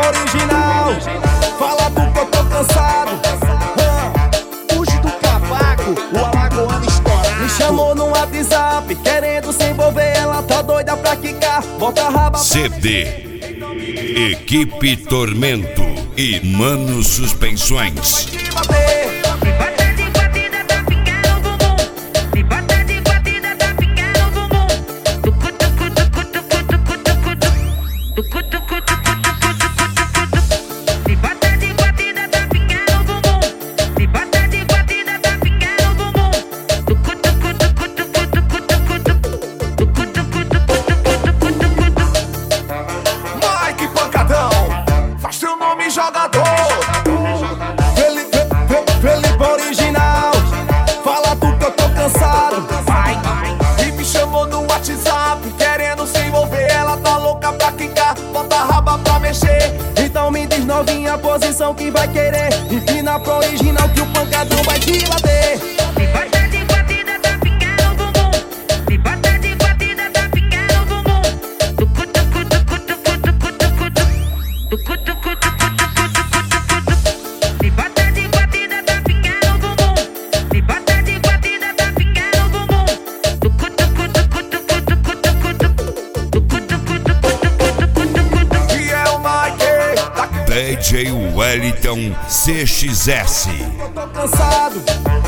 original. Fala tu que eu tô cansado. Fuge do cavaco, o alagoano estourado. Me chamou no WhatsApp, querendo se envolver. Ela tá doida pra quicar, bota a raba. CD Equipe Tormento e Mano Suspensões. Jogador Felipe original. Fala tu que eu tô cansado. E me chamou no WhatsApp, querendo se envolver. Ela tá louca pra quicar, bota a raba pra mexer. Então me diz novinha a posição que vai querer. Empina pro original que o pancadão vai te bater. Me bota de batida, tá ficando bumbum. Me bota de batida, tá ficando bumbum. Tucu, tucu, tucu, tucu, tucu, tucu, tucu, tucu, tucu. Me bota de batida, tá ficando bumbum. Me bota de batida, tá ficando bumbum. Tucu, tucu, tucu, tucu, tucu, tucu, tucu, tucu, tucu. E é o Mike DJ Wellington CXS. eu tô cansado.